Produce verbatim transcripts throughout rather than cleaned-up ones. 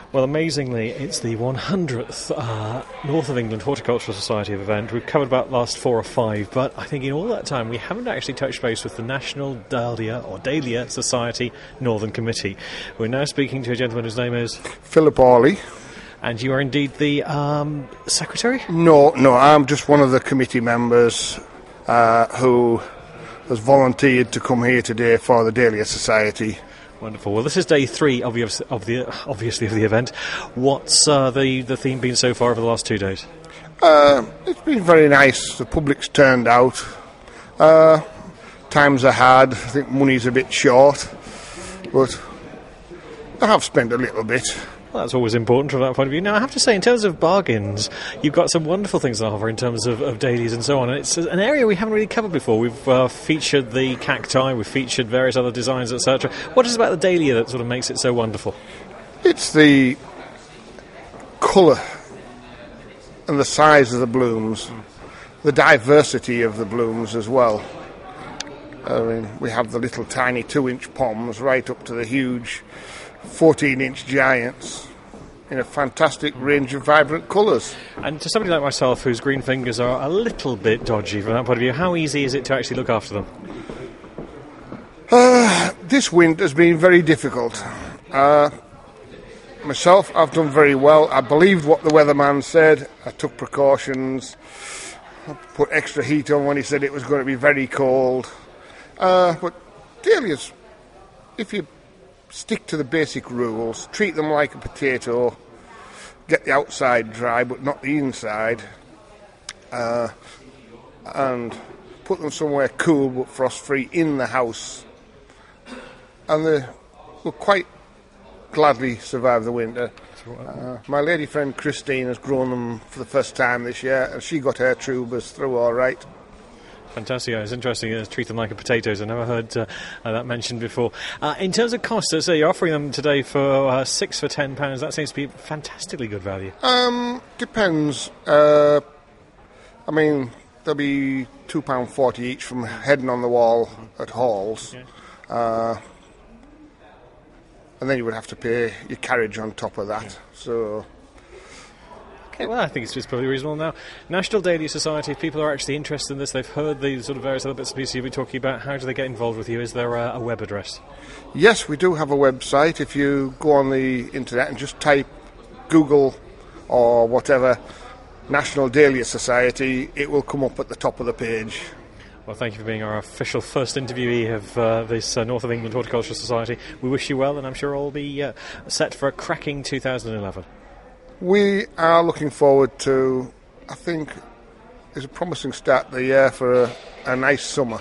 Well, amazingly, it's the one hundredth uh, North of England Horticultural Society event. We've covered about the last four or five, but I think in all that time we haven't actually touched base with the National Dahlia or Dahlia Society Northern Committee. We're now speaking to a gentleman whose name is Philip Hawley. And you are indeed the um, secretary? No, no, I'm just one of the committee members uh, who has volunteered to come here today for the Dahlia Society. Wonderful. Well, this is day three, obvious, of the obviously of the event. What's uh, the the theme been so far over the last two days? Uh, it's been very nice. The public's turned out. Uh, times are hard. I think money's a bit short, but I have spent a little bit. Well, that's always important from that point of view. Now, I have to say, in terms of bargains, you've got some wonderful things on offer in terms of, of dailies and so on. And it's an area we haven't really covered before. We've uh, featured the cacti, we've featured various other designs, et cetera. What is it about the dahlia that sort of makes it so wonderful? It's the colour and the size of the blooms, the diversity of the blooms as well. I mean, we have the little tiny two-inch poms right up to the huge fourteen-inch giants in a fantastic range of vibrant colours. And to somebody like myself whose green fingers are a little bit dodgy from that point of view, how easy is it to actually look after them? Uh, this winter has been very difficult. Uh, myself, I've done very well. I believed what the weatherman said. I took precautions. I put extra heat on when he said it was going to be very cold. Uh, but dahlias, if you stick to the basic rules, treat them like a potato, get the outside dry but not the inside, uh, and put them somewhere cool but frost-free in the house, and they will quite gladly survive the winter. Uh, my lady friend Christine has grown them for the first time this year, and she got her tubers through all right. Fantastic. It's interesting to treat them like a potatoes. I've never heard uh, uh, that mentioned before. Uh, in terms of cost, so you're offering them today for uh, six for ten pounds. That seems to be fantastically good value. Um, depends. Uh, I mean, there'll be two pound forty each from heading on the wall at Halls, okay. uh, and then you would have to pay your carriage on top of that. Yeah. So. Okay, well, I think it's just probably reasonable now. National Dahlia Society, if people are actually interested in this, they've heard the sort of various other bits and pieces you've been talking about, how do they get involved with you? Is there a, a web address? Yes, we do have a website. If you go on the internet and just type Google or whatever, National Dahlia Society, it will come up at the top of the page. Well, thank you for being our official first interviewee of uh, this uh, North of England Horticultural Society. We wish you well, and I'm sure all will be uh, set for a cracking two thousand eleven. We are looking forward to, I think, it's a promising start to the year for a, a nice summer.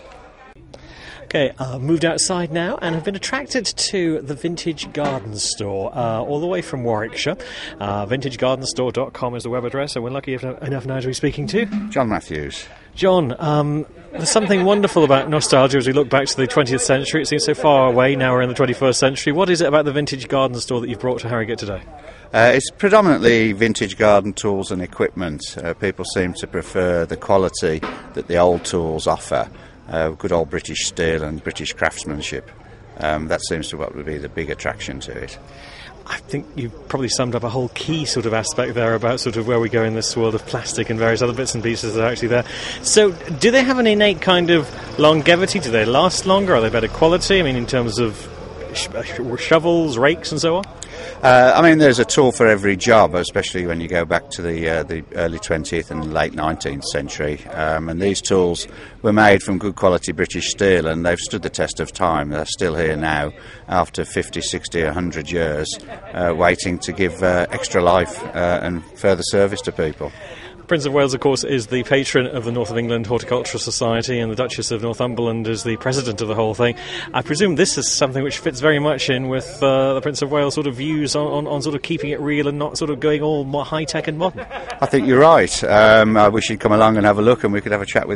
Okay, uh, moved outside now and have been attracted to the Vintage Garden Store, uh, all the way from Warwickshire. Uh, vintage garden store dot com is the web address, and we're lucky enough now to be speaking to John Matthews. John, um, there's something wonderful about nostalgia as we look back to the twentieth century. It seems so far away, now we're in the twenty-first century. What is it about the Vintage Garden Store that you've brought to Harrogate today? Uh, it's predominantly vintage garden tools and equipment. Uh, people seem to prefer the quality that the old tools offer. Uh, good old British steel and British craftsmanship. Um, that seems to what would be the big attraction to it. I think you've probably summed up a whole key sort of aspect there about sort of where we go in this world of plastic and various other bits and pieces that are actually there. So do they have an innate kind of longevity? Do they last longer? Are they better quality? I mean, in terms of sh- shovels, rakes and so on? Uh, I mean, there's a tool for every job, especially when you go back to the uh, the early twentieth and late nineteenth century. Um, and these tools were made from good quality British steel, and they've stood the test of time. They're still here now, after fifty, sixty, one hundred years, uh, waiting to give uh, extra life uh, and further service to people. Prince of Wales, of course, is the patron of the North of England Horticultural Society, and the Duchess of Northumberland is the president of the whole thing. I presume this is something which fits very much in with uh, the Prince of Wales' sort of views on, on, on sort of keeping it real and not sort of going all more high-tech and modern. I think you're right. Um, I wish he'd come along and have a look and we could have a chat with him.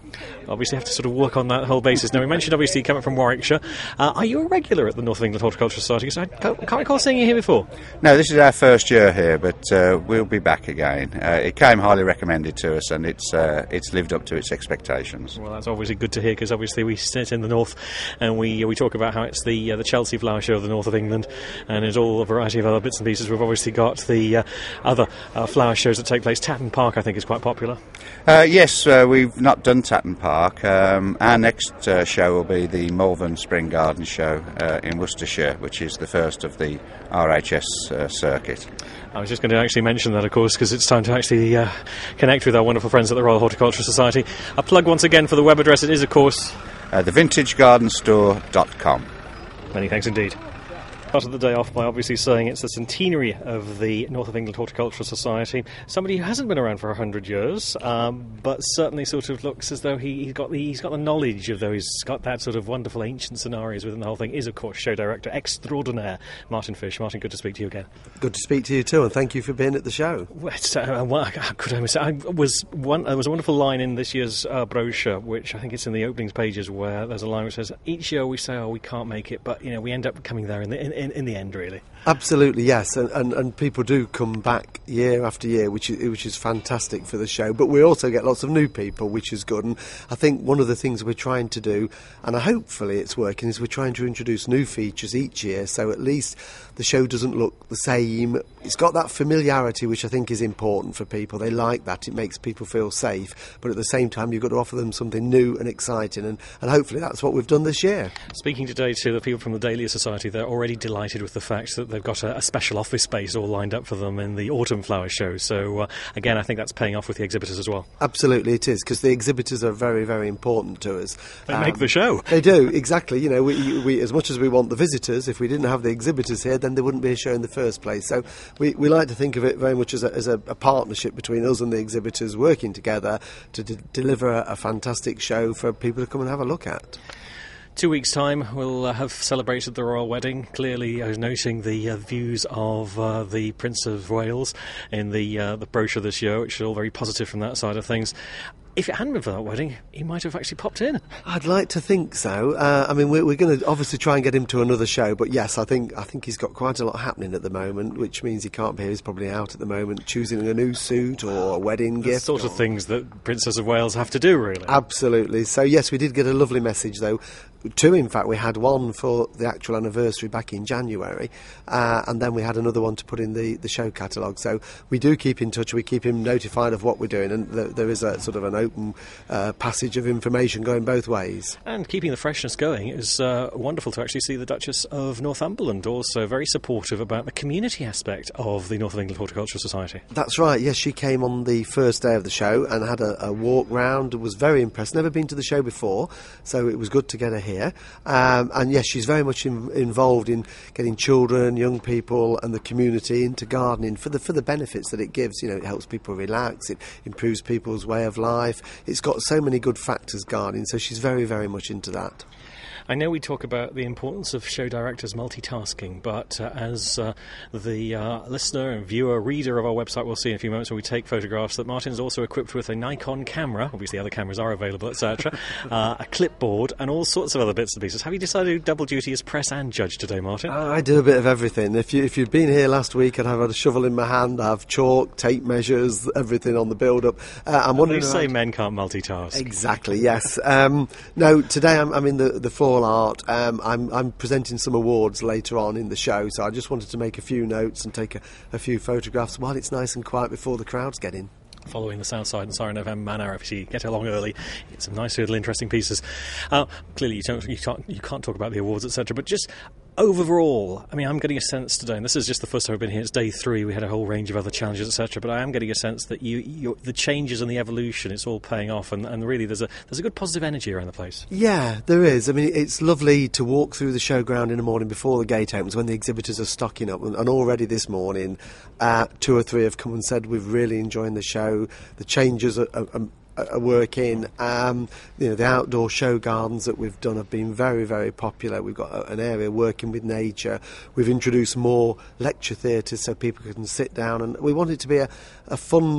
Obviously have to sort of work on that whole basis. Now, we mentioned obviously coming from Warwickshire. Uh, are you a regular at the North of England Horticultural Society? Because I can't, can't recall seeing you here before. No, this is our first year here, but uh, we'll be back again. Uh, it came highly recommended to us, and it's uh, it's lived up to its expectations. Well, that's obviously good to hear, because obviously we sit in the north and we we talk about how it's the uh, the Chelsea Flower Show of the North of England, and there's all a variety of other bits and pieces. We've obviously got the uh, other uh, flower shows that take place. Tatton Park, I think, is quite popular. Uh, yes, uh, we've not done Tatton Park. Um, our next uh, show will be the Malvern Spring Garden Show uh, in Worcestershire, which is the first of the R H S uh, circuit. I was just going to actually mention that, of course, because it's time to actually uh, connect with our wonderful friends at the Royal Horticultural Society. A plug once again for the web address. It is, of course, uh, the vintage garden store dot com. Many thanks indeed. Started the day off by obviously saying it's the centenary of the North of England Horticultural Society. Somebody who hasn't been around for a hundred years, um, but certainly sort of looks as though he, he's got the he's got the knowledge of those. He's got that sort of wonderful ancient scenarios within the whole thing. Is of course show director extraordinaire Martin Fish. Martin, good to speak to you again. Good to speak to you too, and thank you for being at the show. Well, it's, uh, well, could I say I was one? There was a wonderful line in this year's uh, brochure, which I think it's in the openings pages, where there's a line which says, "Each year we say, oh, we can't make it, but you know, we end up coming there in the in, in, in the end, really." Absolutely, yes, and, and and people do come back year after year, which is which is fantastic for the show. But we also get lots of new people, which is good. And I think one of the things we're trying to do, and hopefully it's working, is we're trying to introduce new features each year, so at least the show doesn't look the same. It's got that familiarity, which I think is important for people. They like that; it makes people feel safe. But at the same time, you've got to offer them something new and exciting, and, and hopefully that's what we've done this year. Speaking today to the people from the Dahlia Society, they're already delighted with the fact that they've got a, a special office space all lined up for them in the autumn flower show. So uh, again, I think that's paying off with the exhibitors as well. Absolutely, it is, because the exhibitors are very, very important to us. They um, make the show. They do, exactly. You know, we, we as much as we want the visitors, if we didn't have the exhibitors here, then there wouldn't be a show in the first place. So we, we like to think of it very much as a, as a, a partnership between us and the exhibitors working together to d- deliver a, a fantastic show for people to come and have a look at. Two weeks' time, we'll uh, have celebrated the royal wedding. Clearly, I was noting the uh, views of uh, the Prince of Wales in the uh, the brochure this year, which is all very positive from that side of things. If it hadn't been for that wedding, he might have actually popped in. I'd like to think so. Uh, I mean, we're, we're going to obviously try and get him to another show, but yes, I think I think he's got quite a lot happening at the moment, which means he can't be here. He's probably out at the moment, choosing a new suit or a wedding the gift. sort of things that Princess of Wales have to do, really. Absolutely. So yes, we did get a lovely message, though. Two, in fact, we had one for the actual anniversary back in January, uh, and then we had another one to put in the, the show catalogue. So we do keep in touch, we keep him notified of what we're doing, and th- there is a sort of an open uh, passage of information going both ways. And keeping the freshness going, it was uh, wonderful to actually see the Duchess of Northumberland also very supportive about the community aspect of the North of England Horticultural Society. That's right, yes, she came on the first day of the show and had a, a walk round, was very impressed, never been to the show before, so it was good to get her here. Um, and yes, she's very much in, involved in getting children, young people and the community into gardening for the for the benefits that it gives. You know, it helps people relax, it improves people's way of life. It's got so many good factors, gardening, so she's very, very much into that. I know we talk about the importance of show directors multitasking, but uh, as uh, the uh, listener and viewer, reader of our website will see in a few moments when we take photographs, that Martin's also equipped with a Nikon camera, obviously other cameras are available, et cetera, uh, a clipboard and all sorts of other bits and pieces. Have you decided to do double duty as press and judge today, Martin? Uh, I do a bit of everything. If, you, if you'd been here last week, I'd have had a shovel in my hand, I have chalk, tape measures, everything on the build-up. Uh, I'm wondering. They say men can't multitask. Exactly, yes. Um, no, today I'm, I'm in the, the fall art. Um, I'm, I'm presenting some awards later on in the show, so I just wanted to make a few notes and take a, a few photographs while it's nice and quiet before the crowds get in. Following the Southside and Siren F M manor, if you get along early, get some nice little interesting pieces. Uh, clearly, you, don't, you, can't, you can't talk about the awards, et cetera, but just overall, I mean, I'm getting a sense today, and this is just the first time I've been here, it's day three, we had a whole range of other challenges, et cetera, but I am getting a sense that you, you the changes and the evolution, it's all paying off, and, and really there's a there's a good positive energy around the place. Yeah, there is. I mean, it's lovely to walk through the showground in the morning before the gate opens when the exhibitors are stocking up, and, and already this morning, uh, two or three have come and said we've really enjoyed the show, the changes are, are, are are working. Um, you know, the outdoor show gardens that we've done have been very, very popular. We've got a, an area working with nature. We've introduced more lecture theatres so people can sit down, and we want it to be a, a fun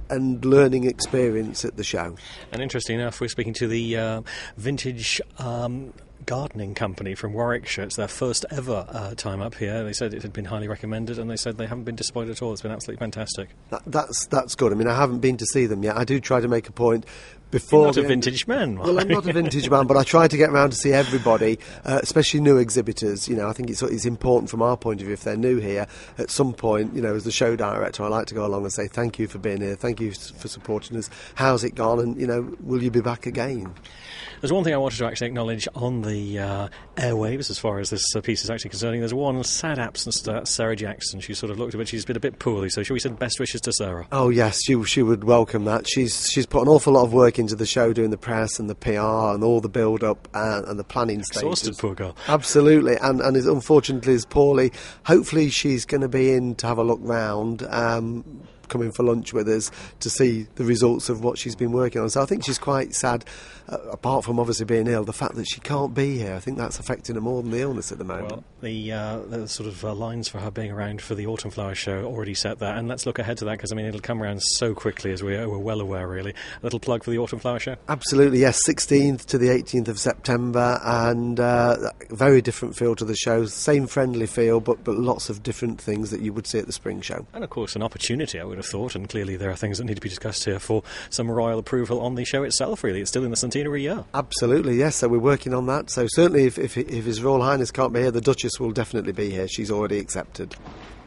and learning experience at the show. And interesting enough, we're speaking to the uh, vintage um, gardening company from Warwickshire. It's their first ever uh, time up here. They said it had been highly recommended, and they said they haven't been disappointed at all. It's been absolutely fantastic. That, that's that's good. I mean, I haven't been to see them yet. I do try to make a point before. You're not a the vintage man. Well, I'm not a vintage man, but I try to get around to see everybody, uh, especially new exhibitors. You know, I think it's it's important from our point of view, if they're new here, at some point, you know, as the show director, I like to go along and say thank you for being here, thank you for supporting us. How's it gone? And you know, will you be back again? There's one thing I wanted to actually acknowledge on the uh, airwaves as far as this uh, piece is actually concerning. There's one sad absence to Sarah Jackson. She sort of looked a bit, she's been a bit poorly, so shall we send best wishes to Sarah? Oh yes, she she would welcome that. She's she's put an awful lot of work into the show, doing the press and the P R and all the build-up and, and the planning stages. Exhausted, poor girl. Absolutely, and and is unfortunately is poorly. Hopefully she's going to be in to have a look round. Um, coming for lunch with us to see the results of what she's been working on. So I think she's quite sad, uh, apart from obviously being ill, the fact that she can't be here. I think that's affecting her more than the illness at the moment. Well, the, uh, the sort of uh, lines for her being around for the Autumn Flower Show already set there, and let's look ahead to that, because I mean it'll come around so quickly, as we're, we're well aware, really. A little plug for the Autumn Flower Show? Absolutely, yes, sixteenth to the eighteenth of September, and uh, very different feel to the show, same friendly feel, but, but lots of different things that you would see at the Spring Show. And of course an opportunity, I would have thought, and clearly there are things that need to be discussed here for some royal approval on the show itself, really. It's still in the centenary year. Absolutely, yes, so we're working on that. So certainly if, if, if His Royal Highness can't be here, the Duchess will definitely be here. She's already accepted.